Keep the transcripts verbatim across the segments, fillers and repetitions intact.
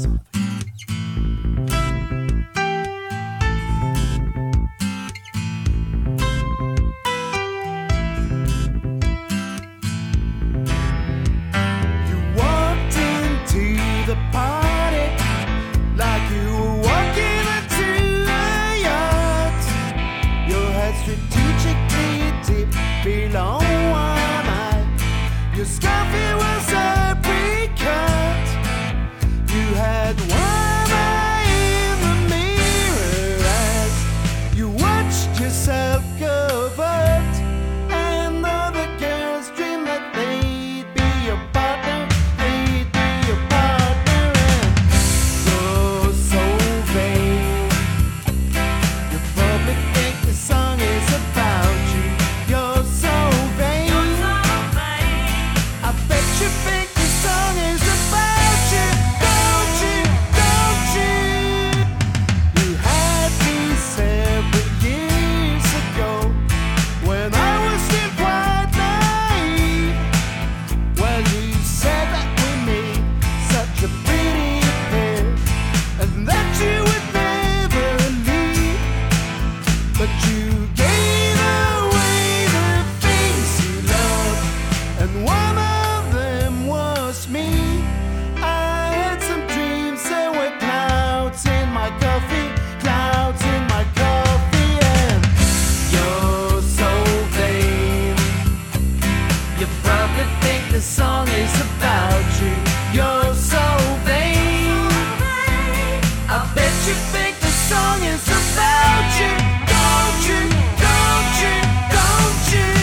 Strategically deep below one eye, your scarf was apricot. You had one eye in the mirror as you watched yourself covered, and other girls dreamed that they'd be your partner, they'd be your partner, and you're so vain. You probably think the song is about you. You're so vain. You're so vain. I bet you think the song is about you. Don't you? Don't you? You had me several years ago when I was still quite naive. Well, you said that we made such a pretty pair, and that you would never leave. But you gave away the things you loved, and one of them was me. I had some dreams, there were clouds in my coffee, clouds in my coffee, and you're so vain. You probably think the song is about you. You're so vain. I bet you think the song is about you. Don't you? Don't you? Don't you?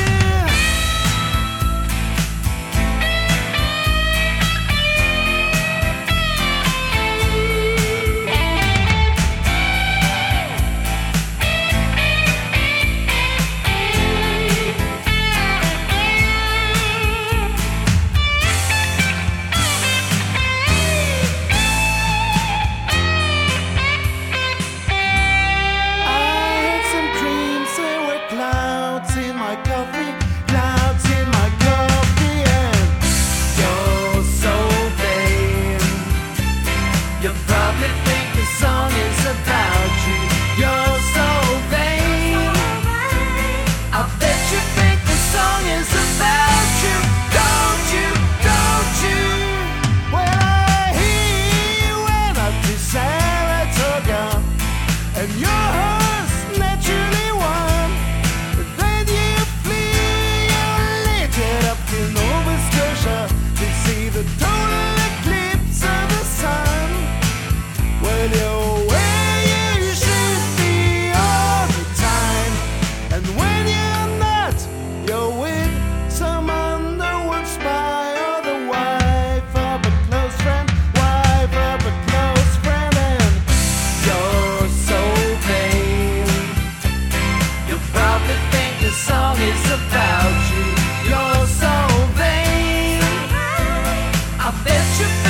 I had some dreams, there were clouds in my coffee, clouds in my coffee, and you're so vain. You probably think the song is about you. You're so vain. I bet you think the song is about you. Don't you? Don't you? Well, I hear you went up to Saratoga, and your horse naturally won. But then you flew your legged up to Nova Scotia to see the total eclipse of the sun. Well, you're where you should be all the time, and when you're not, you're with some underworld spy or the wife of a close friend, wife of a close friend, and you're so vain. You probably think the song is about you. You're so vain. I bet you